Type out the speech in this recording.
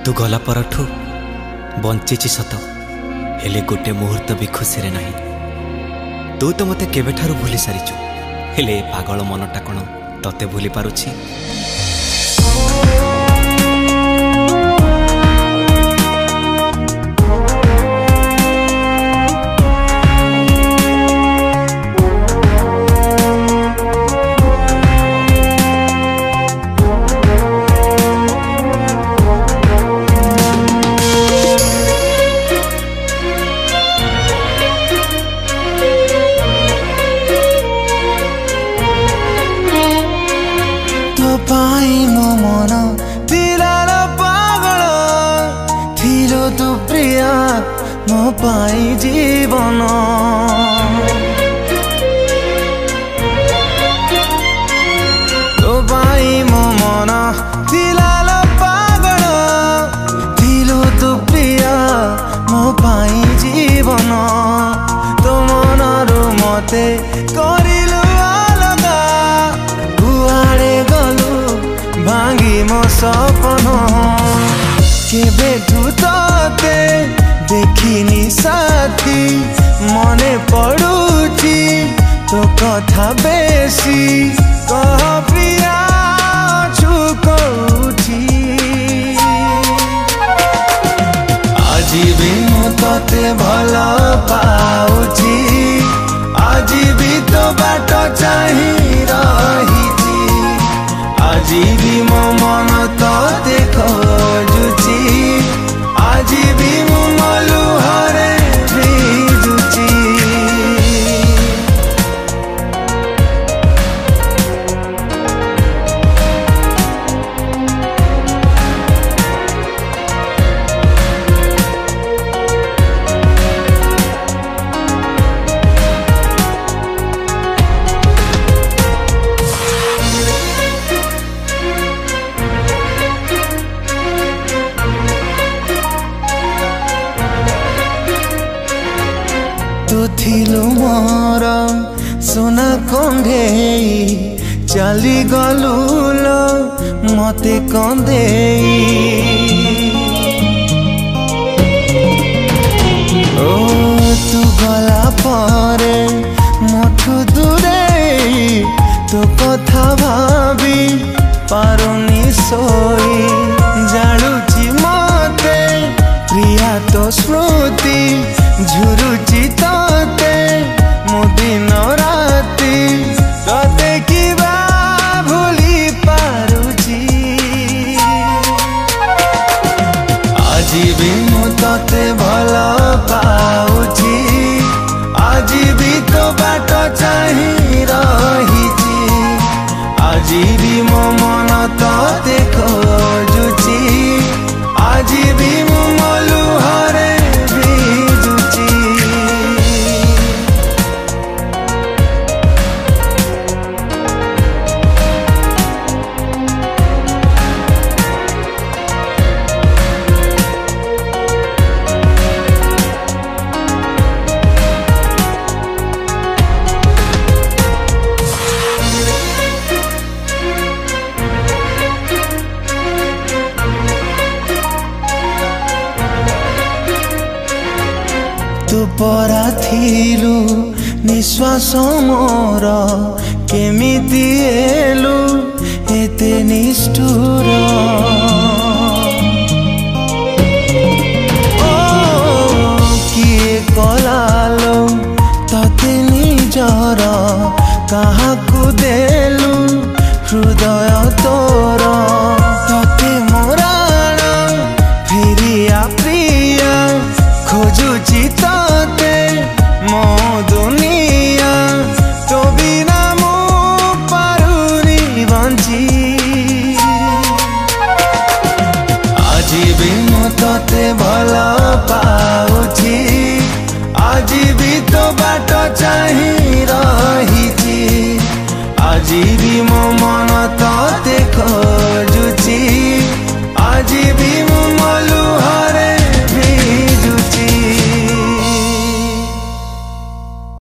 तू गला परठू बंची सत हेले गोटे मुहूर्त भी खुशी रे नहीं। तू तो मते केबेठारू भूली सारिचु हेले पागल मनटा कौन तते भूली पारुछि। मो मन थिलार पागल थिलो तू प्रिया मो पाई जीवन। तो पाई मो मन थिलार पागल थिलो तू प्रिया मो पाई जीवन। तो मनरु मते करिलु अलगा कुआड़े गलु भांगी मो सपन। केबेठू तते देखिनी साथी मने पड़ुची तो कथा बेसी कह प्रिया छुकौची। आज भी मु तते भल पाउची आज भी तो बाट चाही रही। आज भी मो मन तते खोजुची आज भी मो लुहरे भिजुची। तू थिलु मोर सोना कंधेई चली गलु लो मते कंधेई। ओ तू गला परे मठु दूरे तो कथा भाभी पारुनी सोई। जालुची मते प्रिया तो स्मृति झुरुची तते मो दिन राति तते किबा भूली पारुची। आज भी मु तते भल पाउची आज भी तो बाट चाही रही। आज भी मो मन तते खोजुची आज भी मो लुहरे तू परा थिलु निश्वास मोर केमिति एलु एते निष्ठुर। ओ किए कलालो तते निजर काहाकु देलु हृदय